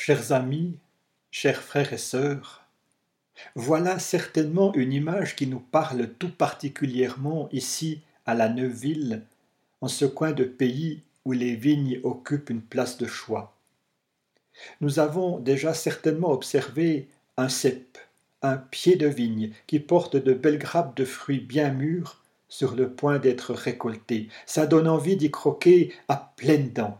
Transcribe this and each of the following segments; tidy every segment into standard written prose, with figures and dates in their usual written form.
Chers amis, chers frères et sœurs, voilà certainement une image qui nous parle tout particulièrement ici à la Neuville, en ce coin de pays où les vignes occupent une place de choix. Nous avons déjà certainement observé un cep, un pied de vigne qui porte de belles grappes de fruits bien mûrs sur le point d'être récoltés. Ça donne envie d'y croquer à pleines dents.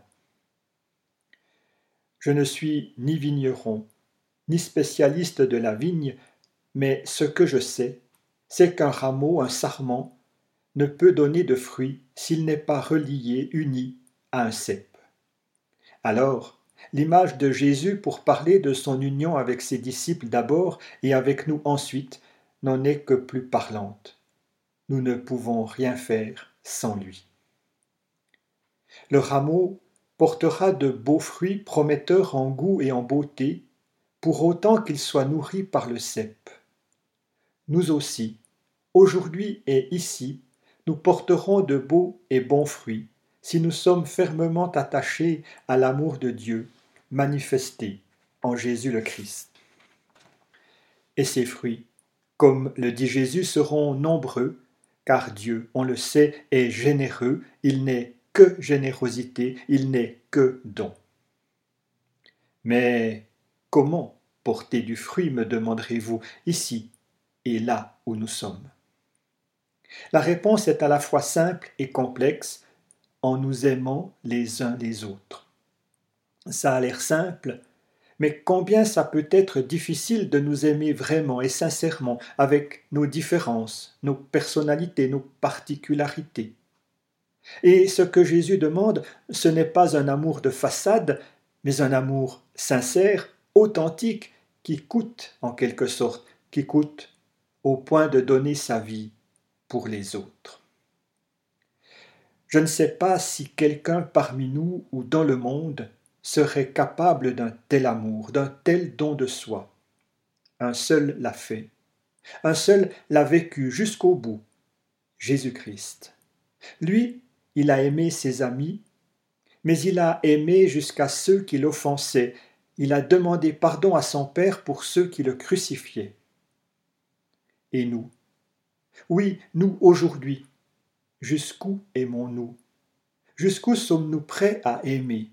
Je ne suis ni vigneron, ni spécialiste de la vigne, mais ce que je sais, c'est qu'un rameau, un sarment, ne peut donner de fruits s'il n'est pas relié, uni à un cep. Alors, l'image de Jésus pour parler de son union avec ses disciples d'abord et avec nous ensuite n'en est que plus parlante. Nous ne pouvons rien faire sans lui. Le rameau portera de beaux fruits prometteurs en goût et en beauté, pour autant qu'il soit nourri par le cep. Nous aussi, aujourd'hui et ici, nous porterons de beaux et bons fruits, si nous sommes fermement attachés à l'amour de Dieu, manifesté en Jésus le Christ. Et ces fruits, comme le dit Jésus, seront nombreux, car Dieu, on le sait, est généreux, il n'est que générosité, il n'est que don. Mais comment porter du fruit, me demanderez-vous, ici et là où nous sommes? La réponse est à la fois simple et complexe, en nous aimant les uns les autres. Ça a l'air simple, mais combien ça peut être difficile de nous aimer vraiment et sincèrement, avec nos différences, nos personnalités, nos particularités. Et ce que Jésus demande, ce n'est pas un amour de façade, mais un amour sincère, authentique, qui coûte en quelque sorte, qui coûte au point de donner sa vie pour les autres. Je ne sais pas si quelqu'un parmi nous ou dans le monde serait capable d'un tel amour, d'un tel don de soi. Un seul l'a fait, un seul l'a vécu jusqu'au bout, Jésus-Christ. Lui, il a aimé ses amis, mais il a aimé jusqu'à ceux qui l'offensaient. Il a demandé pardon à son Père pour ceux qui le crucifiaient. Et nous? Oui, nous aujourd'hui. Jusqu'où aimons-nous? Jusqu'où sommes-nous prêts à aimer?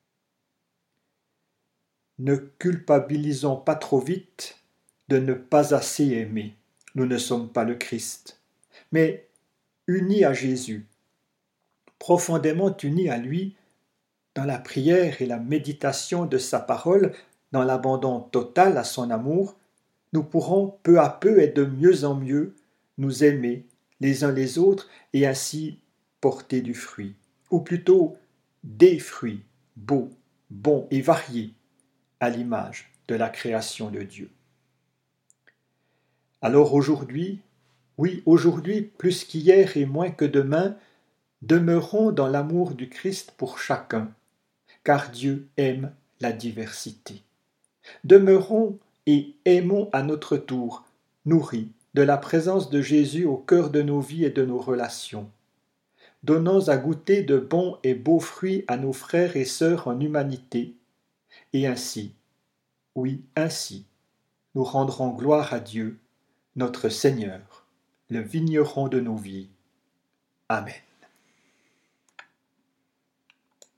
Ne culpabilisons pas trop vite de ne pas assez aimer. Nous ne sommes pas le Christ. Mais unis à Jésus, profondément unis à lui, dans la prière et la méditation de sa parole, dans l'abandon total à son amour, nous pourrons peu à peu et de mieux en mieux nous aimer les uns les autres et ainsi porter du fruit, ou plutôt des fruits beaux, bons et variés, à l'image de la création de Dieu. Alors aujourd'hui, oui, aujourd'hui plus qu'hier et moins que demain, demeurons dans l'amour du Christ pour chacun, car Dieu aime la diversité. Demeurons et aimons à notre tour, nourris de la présence de Jésus au cœur de nos vies et de nos relations. Donnons à goûter de bons et beaux fruits à nos frères et sœurs en humanité, et ainsi, oui, ainsi, nous rendrons gloire à Dieu, notre Seigneur, le vigneron de nos vies. Amen.